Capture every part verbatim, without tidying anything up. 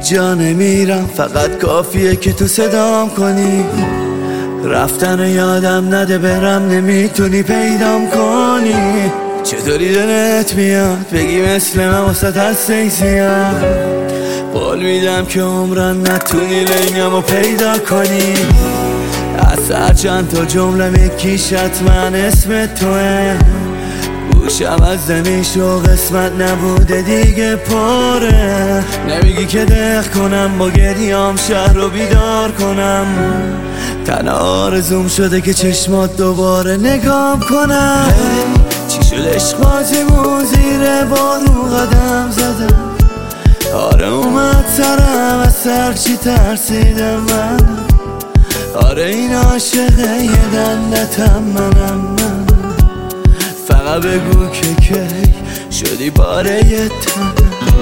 هیچ جا نمیرم، فقط کافیه که تو صدام کنی. رفتن یادم نده برم، نمیتونی پیدام کنی. چطوری دلت میاد بگی مثل من واسه هسته زیاد. قول میدم که عمرن نتونی لنگمو پیدا کنی. از هر چند تا جمله یکیش حتما اسم توه. گوشم از زمیش و قسمت نبوده دیگه پره. نمیگی که دق کنم با گریام شهر رو بیدار کنم. تنها آرزوم شده که چشمات دوباره نگام کنم. hey, چی شد عشق بازیمون زیر بارون قدم زدم. آره اومد سرم از سر چی ترسیدم من. آره این عاشقه یه دلتم منم من. فقط بگو که کی شدی باره یه تنم.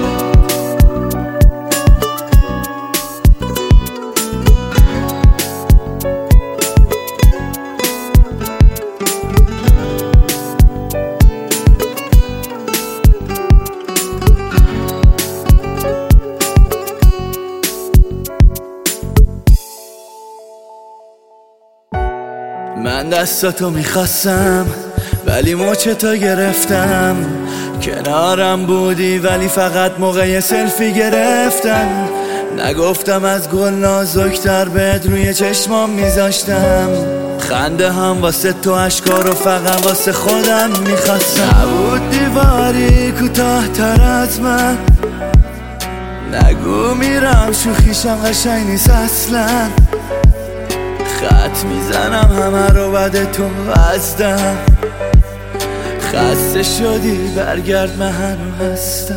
من دستاتو میخواستم ولی مچتو گرفتم. کنارم بودی ولی فقط موقع سلفی گرفتم. نگفتم از گل نازکتر بهت روی چشمام میذاشتم. خنده هم واسه تو اشکا رو فقط واسه خودم میخواستم. نبود دیواری کوتاه تر از من. نگو میرم شوخیشم قشنگ نیست اصلا. خط میزنم همه رو بعد تو وزدم. خسته شدی برگرد من هنو هستم.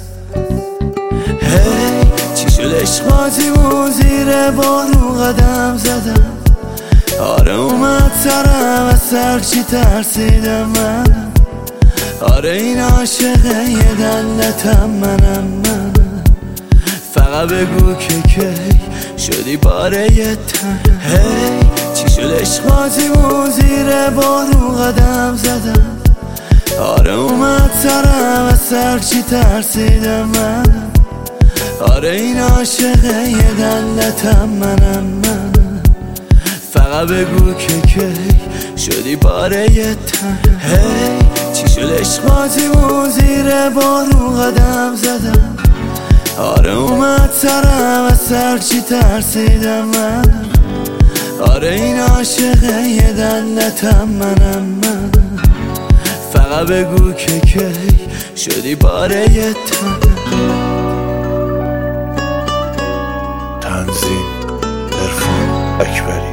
hey, چی شد عشق بازیمون زیر بارون قدم زدم. آره اومد سرم از سر چی ترسیدم من. آره این عاشقه یه دلتم منم من. فقط بگو که کی شدی باره یه تنم. hey, چی شد عشق بازیمون زیر بارون قدم زدم. آره اومد سرم از سر چی ترسیدم من. آره این عاشقه یه دلتم منم من. فقط بگو که کی شدی باره یه تنم. hey, چی شد عشق بازیمون زیر بارون قدم زدم. آره اومد سرم از سر چی ترسیدم من. آره این عاشقه یه دلتم منم من. فقط بگو که کی شدی باره یه تنم. تنظیم عرفان اکبری.